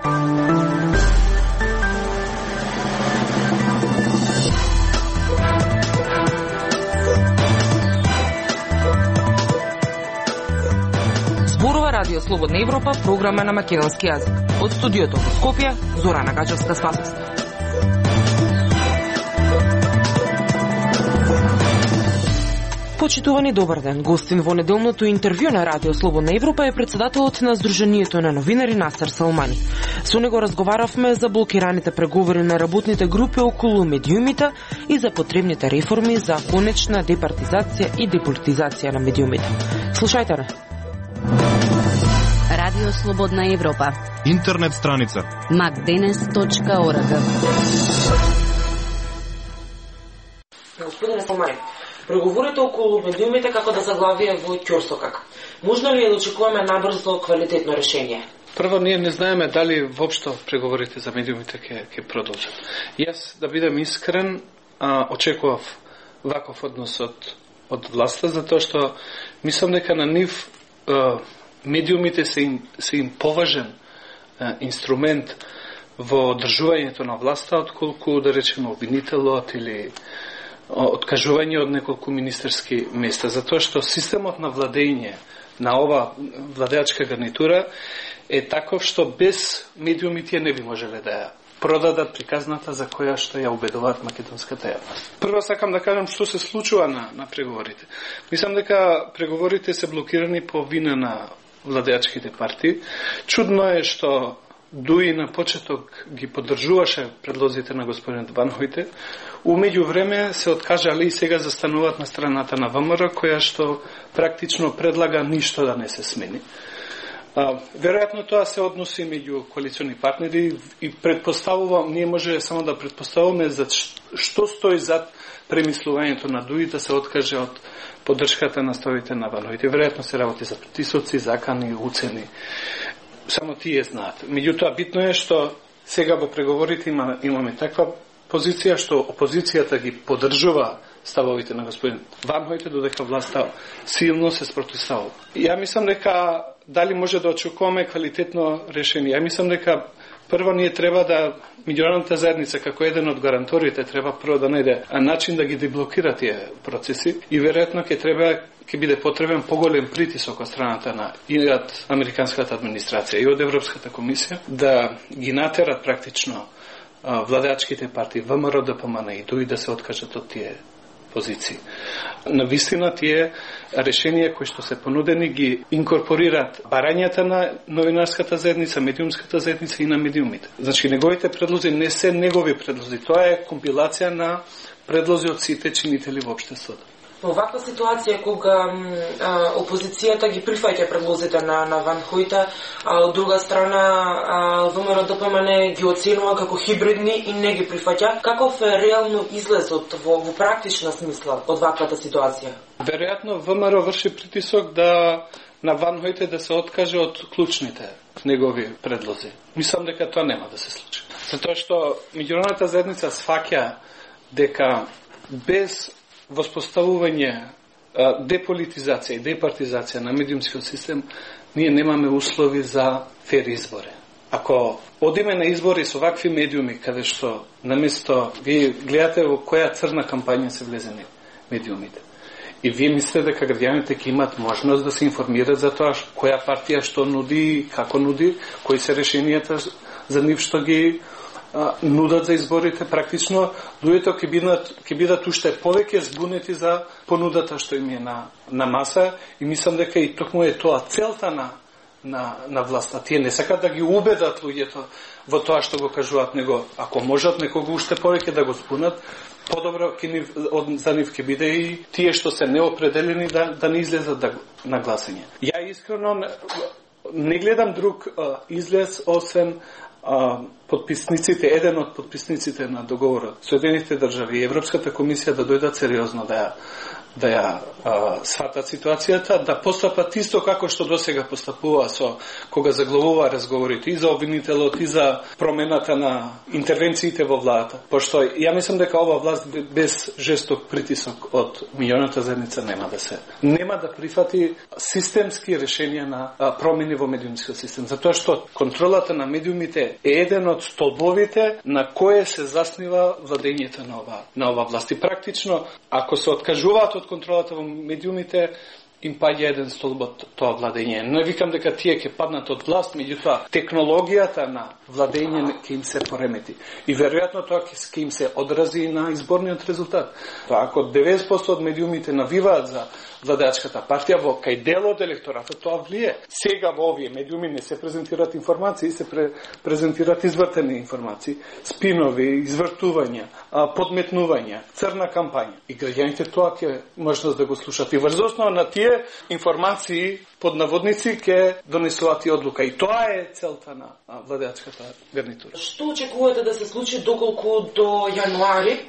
Радио Слободна Европа, програма на македонски јазик. Од студиото во Скопје, Зорана Гаџевска-Спасовска. Почитувани, добар ден. Гостин во неделното интервју на Радио Слободна Европа е председателот на Сдруженијето на новинари Насер Салмани. Со него разговаравме за блокираните преговори на работните групи околу медиумите и за потребните реформи за конечна департизација и деполитизација на медиумите. Слушајте ме. Радио Слободна Европа. Интернет страница macdenes.org. Господине Салмани, преговорите околу медиумите како да заглавие во ќорсокак. Можно ли да очекуваме набрзо квалитетно решение? Прво, ние не знаеме дали воопшто преговорите за медиумите ќе продолжат. Јас, да бидам искрен, очекував ваков однос од власта, затоа што мислам дека на нив медиумите се им поважен инструмент во одржувањето на власта, отколку, да речеме, обвинителот или откажување од неколку министерски места. Затоа што системот на владење на ова владеачка гарнитура е таков што без медиумите не би можеле да ја продадат приказната за која што ја убедуваат македонската јавност. Прво сакам да кажам што се случува на преговорите. Мислам дека преговорите се блокирани по вина на владеачките партии. Чудно е што Дуи на почеток ги поддржуваше предлозите на господин Ванхојте. Умеѓу време се откажале и сега застануваат на страната на ВМРО, која што практично предлага ништо да не се смени. Веројатно тоа се односи меѓу коалициони партнери и предпоставувам, ние може само да предпоставуваме за што стои зад премислувањето на Дуи да се откаже од поддршката на ставите на Ванхојте. Веројатно се работи за притисоци, закани, уцени. Само тие знаат. Меѓутоа, битно е што сега во преговорите имаме таква позиција што опозицијата ги поддржува ставовите на господин Ванхојте, додека власта силно се спротивстава. Ја мислам дека дали може да очекуваме квалитетно решение. Ја мислам дека прво ние треба да меѓународната заедница како еден од гаранторите треба прво да најде начин да ги деблокира тие процеси и веројатно ќе биде потребен поголем притисок од страната на и од американската администрација и од Европската комисија да ги натерат практично владеачките партии ВМРО, ДПМН и Дуи да се откажат од тие позиции. Навистина тие решенија кои што се понудени ги инкорпорираат барањата на новинарската заедница, медиумската заедница и на медиумите. Значи, неговите предлози не се негови предлози, тоа е компилација на предлози од сите чинители во општеството. Во ваква ситуација кога опозицијата ги прифаќа предлозите на Ванхојте, а од друга страна ВМРО ДПМН ги оценува како хибридни и не ги прифаќа, каков е реално излезот во практична смисла од ваквата ситуација? Веројатно ВМРО врши притисок на Ванхојте да се откаже од клучните негови предлози. Мислам дека тоа нема да се случи. Затоа што меѓународната заедница сфаќа дека без воспоставување деполитизација и департизација на медиумскиот систем, ние немаме услови за фер избори. Ако одиме на избори со вакви медиуми, каде што наместо вие гледате во која црна кампања се влезени медиумите, и вие мислите дека граѓаните ќе имат можност да се информираат за тоа која партија што нуди, како нуди, кои се решенијата за нив што ги нудат за изборите, практично луѓето ќе бидат уште повеќе збунети за понудата што им е на маса и мислам дека и токму е тоа целта на власта. Тие не сакат да ги убедат луѓето во тоа што го кажуваат, него ако можат некого уште повеќе да го збунат, подобро за нив ќе биде и тие што се неопределени да не излезат на гласање. Ја искрено не гледам друг излез освен подписниците, еден од подписниците на договорот, Соединените држави и Европската комисија да дојдат сериозно да да ја сватат ситуацијата, да постапат исто како што досега постапува со кога заглавува разговорите и за обвинителот, и за промената на интервенциите во владата. Пошто ја мислам дека ова власт без жесток притисок од меѓународната заедница нема да прифати системски решенија на промени во медиумскиот систем, затоа што контролата на медиумите е еден од столбовите на кое се заснива владењето на ова власт. И практично, ако се откажуваат од контролата во медиумите, им паѓа еден столб од тоа владење. Не викам дека тие ќе паднат од власт, меѓутоа технологијата на владење ќе им се поремети. И веројатно тоа ќе им се одрази на изборниот резултат. Ако 90% од медиумите навиваат за владеачката партија, во кај дел од електоратот тоа влие. Сега во овие медиуми не се презентираат информации, се презентираат извртени информации, спинови, извртувања, подметнувања, црна кампања. И граѓаните тоа ќе можат да го слушат. И врз основа на тие информации под наводници ќе донесуваат и одлука. И тоа е целта на владеачката гарнитура. Што очекувате да се случи доколку до јануари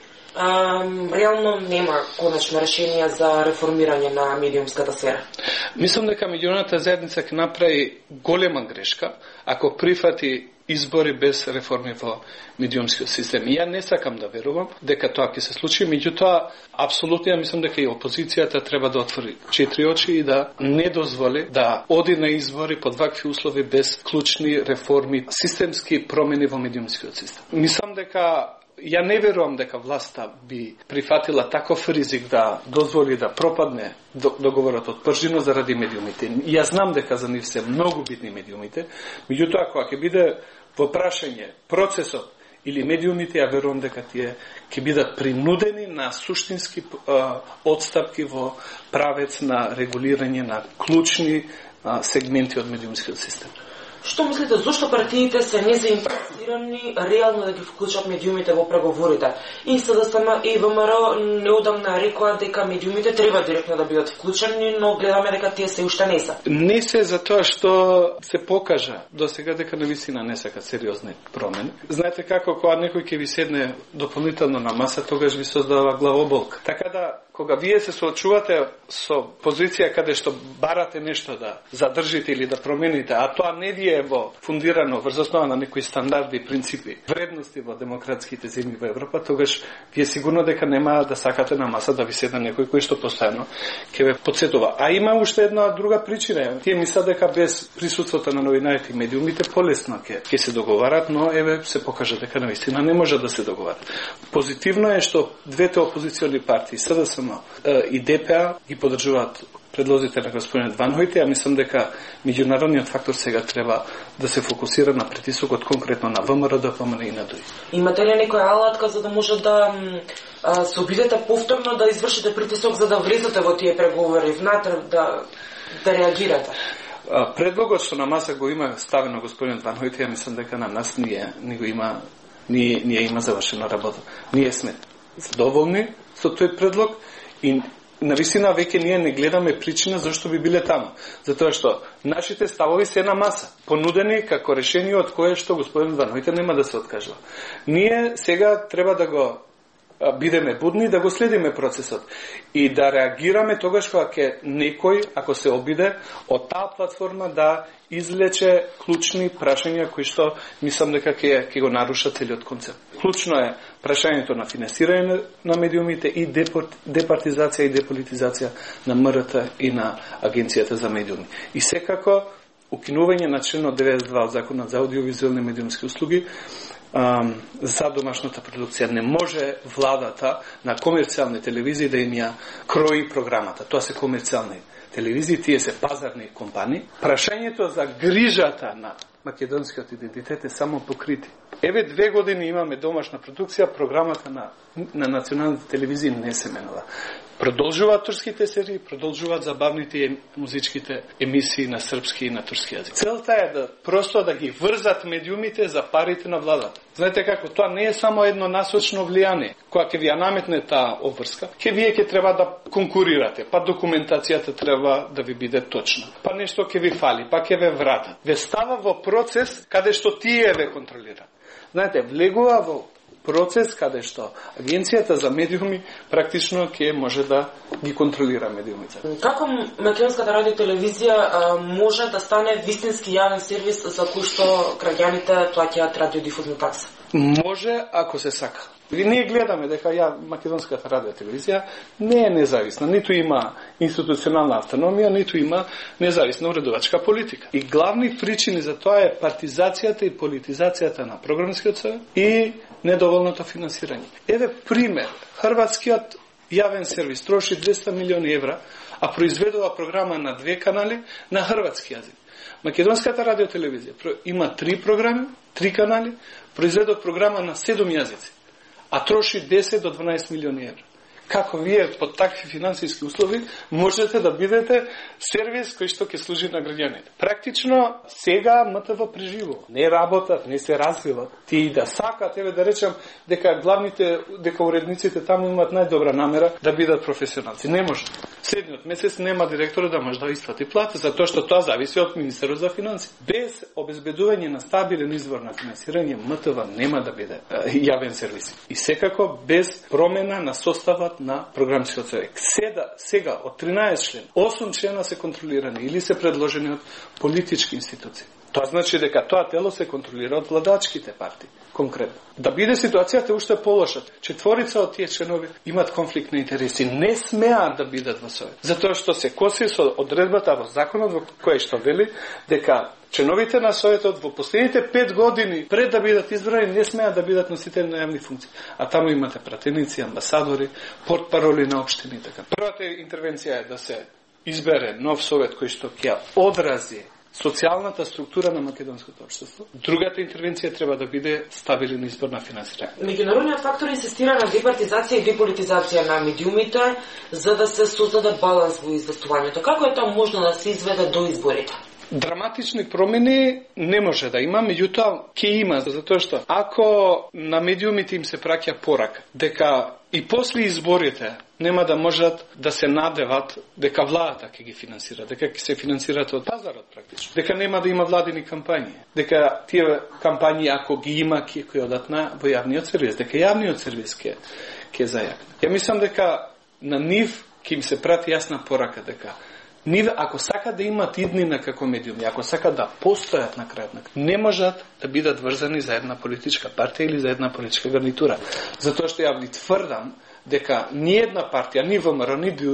реално нема конечно решение за реформирање на медиумската сфера? Мислам дека меѓународната заедница ќе направи голема грешка ако прифати избори без реформи во медиумскиот систем. Ја не сакам да верувам дека тоа ќе се случи, меѓутоа апсолутно ја мислам дека и опозицијата треба да отвори 4 очи и да не дозволи да оди на избори под вакви услови без клучни реформи, системски промени во медиумскиот систем. Мислам дека ја не верувам дека власта би прифатила таков ризик да дозволи да пропадне договорот од Пржино заради медиумите. Ја знам дека за нив се многу битни медиумите, меѓутоа кога ќе биде во прашање процесот или медиумите, ја верувам дека тие ќе бидат принудени на суштински отстапки во правец на регулирање на клучни сегменти од медиумскиот систем. Што мислите, зошто партиите се незаинтересирани реално да ги вклучат медиумите во преговорите? И СДСМ и ВМРО неодамна рекоа дека медиумите треба директно да бидат вклучени, но гледаме дека тие се уште не се. Не се затоа што се покажа до сега дека навистина не сакат сериозни промени. Знаете како кога некој ќе ви седне дополнително на маса, тогаш ви создава главоболка. Така да кога вие се соочувате со позиција каде што барате нешто да задржите или да промените, а тоа не ви е во фундирано врз основа на некои стандарди, принципи, вредности во демократските земји во Европа, тогаш вие сигурно дека нема да сакате на маса да ви седне некој кој што постојано ќе ве потсетува. А има уште една друга причина. Тие мислат дека без присуството на новинарите и медиумите полесно ќе се договарат, но еве се покажа дека навистина не може да се договарат. Позитивно е што двете опозициони партии, СДСМ и ДПА, ги поддржуваат предлозите на господин Ван Хојте. Ја мислам дека меѓународниот фактор сега треба да се фокусира на притисокот конкретно на ВМРО, ДПМН и на ДОИ. Имате ли некоја алатка за да може да се обидете повторно да извршите притисок за да влезете во тие преговори, внатре да реагирате? Предлогот што на маса го има ставено господин Ван Хојте, ја мислам дека на нас ние има завршена работа. Ние сме задоволни со тој предлог и навистина веќе ние не гледаме причина зашто би биле таму. Затоа што нашите ставови се на маса, понудени како решение од кое што господин Ван Хојте нема да се откажува. Ние сега треба да го бидеме будни, да го следиме процесот и да реагираме тогаш кога ќе некој, ако се обиде, од таа платформа да излече клучни прашања кои што мислам дека ќе го нарушат целиот концепт. Клучно е прашањето на финансирање на медиумите и департизација и деполитизација на МРТ и на Агенцијата за медиуми. И секако укинување на членот 92 од Законот за аудиовизуелни медиумски услуги за домашната продукција. Не може владата на комерцијални телевизии да им ја крои програмата. Тоа се комерцијални телевизии, тие се пазарни компании. Прашањето за грижата на македонскиот идентитет е само покрити. Еве 2 години имаме домашна продукција, програмата на националните телевизии не се менува. Продолжуваат турските серии, продолжуваат забавните и музичките емисии на српски и на турски јазик. Целта е да просто да ги врзат медиумите за парите на владата. Знаете како, тоа не е само едно насочно влијание. Кога ќе ви ја наметне таа обврска, вие ќе треба да конкурирате, па документацијата треба да ви биде точна. Па нешто ќе ви фали, па ќе ве вратат. Ве става во процес каде што тие ве контролираат. Знаете, влегува во процес каде што Агенцијата за медиуми практично ќе може да ги контролира медиумите. Како македонската радио телевизија може да стане вистински јавен сервис за кој што граѓаните плаќаат радиодифузна такса? Може, ако се сака. И ние гледаме дека македонската радио телевизија не е независна, ниту има институционална автономија, ниту има независна уредувачка политика. И главни причини за тоа е партизацијата и политизацијата на програмскиот совет и недоволното финансирање. Еве пример, хрватскиот јавен сервис троши 200 милиони евра, а произведува програма на 2 канали на хрватски јазик. Македонската радио телевизија има 3 програми, 3 канали, произведува програма на 7 јазици, а троши 10 до 12 милиони евра. Како вие под такви финансиски услови можете да бидете сервис кој што ќе служи на граѓаните? Практично сега МТВ преживува. Не работат, не се развиват. Ти да сакат, еве да речем дека дека уредниците таму имаат најдобра намера да бидат професионалци. Не може. Следниот месец нема директор да може да исплати плата, затоа што тоа зависи од Министерството за финансии. Без обезбедување на стабилен извор на финансирање МТВ нема да биде јавен сервис. И секако без промена на составот на програмскиот совет. Сега од 13 член, 8 члена се контролирани или се предложени од политички институции. Тоа значи дека тоа тело се контролира од владачките партии, конкретно. Да биде ситуацијата уште полоша. 4 од тие членови имаат конфликт на интереси, не смеат да бидат во совет. Затоа што се коси со одредбата во законот во кој што вели дека членовите на советот во последните 5 години пред да бидат избрани не смеат да бидат носители на јавни функции. А таму имате пратеници, амбасадори, портпароли на општини така. Првата интервенција е да се избере нов совет кој што ќе одрази социјалната структура на македонското општество. Другата интервенција треба да биде стабилен избор на финансирање. Меѓународниот фактор инсистира на департизација и деполитизација на медиумите за да се создаде баланс во известувањето. Како е тоа можно да се изведе до изборите? Драматични промени не може да има, меѓутоа ќе има, затоа што ако на медиумите им се праќа порака дека и после изборите нема да можат да се надеват дека владата ќе ги финансира, дека ќе се финансираат од пазарот практично, дека нема да има владини кампањи, дека тие кампањи ако ги има ќе одат во јавниот сервис, дека јавниот сервис ќе зајакне. Ја мислам дека на нив ќе им се прати јасна порака дека ниве, ако сакат да имат иднина како медиуми, ако сакат да постојат на крајот, не можат да бидат врзани за една политичка партија или за една политичка гарнитура. Затоа што ја ви тврдам дека ни една партија, ни ВМРО,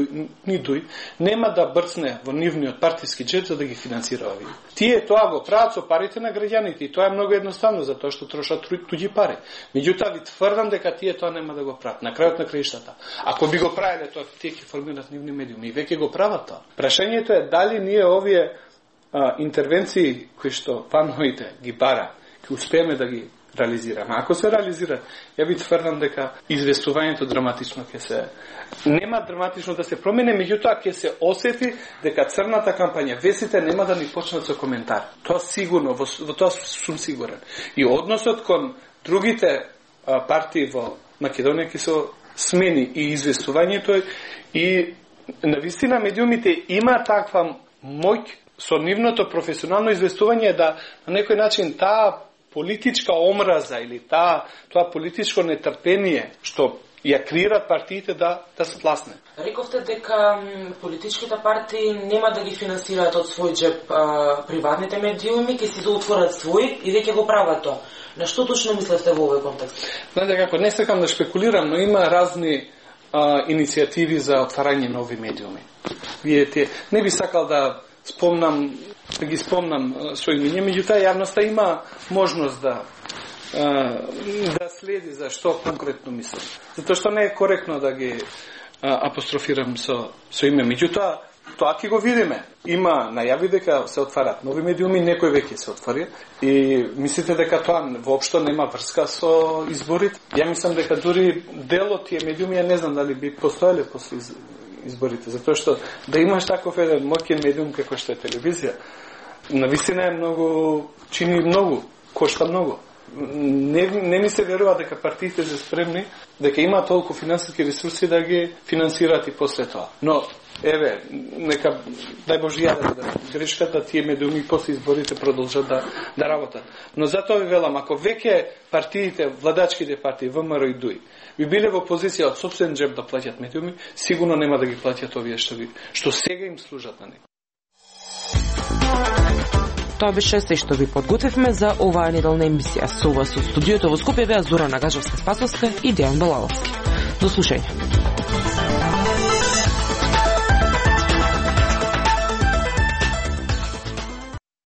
ни ДУИ, нема да брцне во нивниот партиски джеб за да ги финансира овие. Тие тоа го прават со парите на граѓаните и тоа е многу едноставно затоа што трошат туѓи пари. Меѓутоа ви тврдам дека тие тоа нема да го прават на крајот на краиштата. Ако би го правеле тоа, тие ќе формираат нивни медиуми и веќе го прават тоа. Прашањето е дали ние овие интервенции кои што пановите ги бара, ќе успееме да ги реализираме. Ако се реализира, ја би тврдам дека известувањето драматично ќе се нема драматично да се промени, меѓутоа ќе се осети дека црната кампања, весите нема да ни почнат со коментар. Тоа сигурно, во тоа сум сигурен. И односот кон другите партии во Македонија ќе се смени и известувањето и навистина медиумите има таква моќ со нивното професионално известување да на некој начин таа политичка омраза или тоа политичко нетрпение што ја креираат партиите да се тласне. Рековте дека политичките партии нема да ги финансираат од свој джеб приватните медиуми, ќе си заотворат свој и веќе го прават тоа. На што точно мислевте во овој контекст? Знаете како, не сакам да шпекулирам, но има разни иницијативи за отварање нови медиуми. Не би сакал да ги спомнам со имење, меѓутоа јавноста има можност да следи за што конкретно мислам. Затоа што не е коректно да ги апострофирам со име. Меѓутоа, тоа ќе го видиме. Има најави дека се отварат нови медиуми, некои веќе се отвори и мислите дека тоа воопшто нема врска со изборите? Ја мислам дека дури дел од тие медиуми, ја не знам дали би постоеле после изборите, затоа што да имаш таков еден моќен медиум како што е телевизија, навистина е многу, чини многу, кошта многу. Не ми се верува дека партиите се спремни, дека има толку финансиски ресурси да ги финансираат и после тоа. Но еве, нека, дај Божија да грешката тие медиуми после изборите продолжат да работат. Но затоа ви велам, ако веќе партиите, владачките партии, ВМРО и ДУИ, би биле во позиција од сопствен джеб да платят медиуми, сигурно нема да ги платят овие што сега им служат на него. Тоа беше се што ви подготвивме за оваа неделна емисија. Со вас од студиото во Скопје беа Зора Нагажевска-Спасовска и Дејан Балаловски. До слушање.